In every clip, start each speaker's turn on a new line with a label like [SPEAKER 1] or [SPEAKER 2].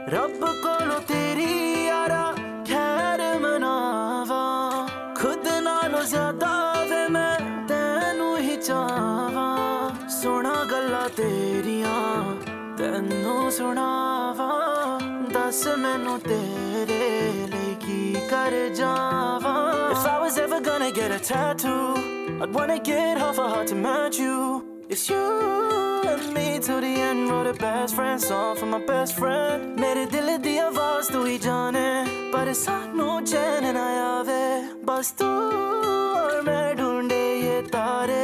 [SPEAKER 1] रब कोलों तेरी यारा खैर मनावा, खुद नालों ज्यादा वे मैं तैनू ही चाहवा। सुना गल्लां तेरियां तैनू सुनावा, दस मैनू तेरे लिए की कर जावा। If I was ever gonna get a tattoo, I'd wanna get half a heart to match you. It's you and me to the end, wrote a best friend song for my best friend. मेरे दिल दी आवाज़ तू ही जाने, पर सानू चैन ना आवे। बस तू और मैं ढूंढे ये तारे,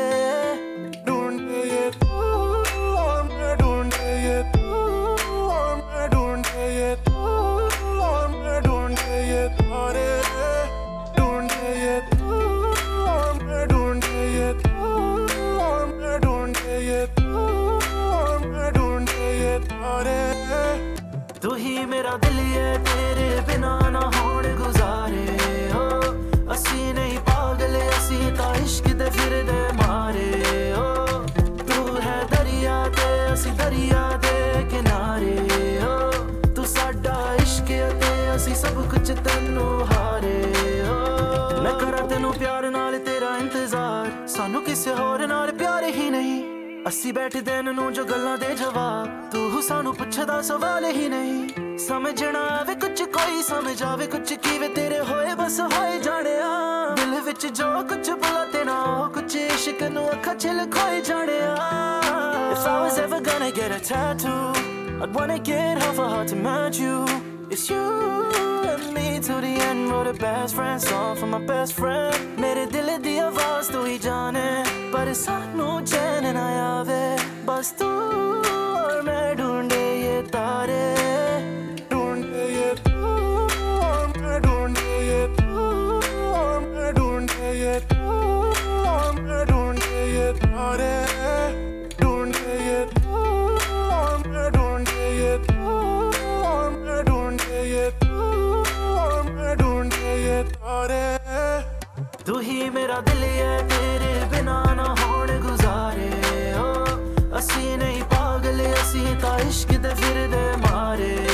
[SPEAKER 1] ढूंढे ये तू और मैं ढूंढे ये तू और मैं ढूंढे ये तू और मैं ढूंढे ये तारे, ढूंढे ये तू और मैं ढूंढे ये तू और मैं ढूंढे ये तू और मैं ढूंढे ये तारे। तू ही मेरा दिल है, तेरे बिना ना होण गुजारे हो। असी नहीं पागल, असी ता इश्क दे फिरदे मारे हो। तू है दरिया ते असी दरिया दे किनारे हो। तू साडा इश्क ते असी सब कुछ तैनू हारे हो। मैं करा तेनू प्यार नाल तेरा इंतजार, सानू किसे होर नाल प्यार ही नहीं। असी बैठे दिन नू जो गल्लां दे जवाब, तू सानू पुछदा सवाल ही नहीं। समझना आवे कुछ कोई समझ आवे कुछ, कीवे तेरे होए बस होए जाने आ। दिल विच जो कुछ बुला तेना हो कुछ, इश्क नू अखा छिल खोए जाने आ। If I was ever gonna get a tattoo, I'd wanna get half a heart to match you. It's you and me to the end, wrote a best friend song for my best friend. मेरे दिल दी आवाज़ तू ही जाने, पर सानू चैन ना आवे। बस तू और मैं ढूंढे ये तारे, ढूंढे ये तू और मैं ढूंढे ये तू और मैं ढूंढे ये तू और मैं ढूंढे ये तारे, ढूंढे ये तू और मैं ढूंढे ये तू और मैं ढूंढे ये तू और मैं ढूंढे ये तारे। तू ही मेरा दिल है, तेरे बिना ना होण गुजारे हो। असी नहीं पागल, असी ता इश्क दे फिरदे मारे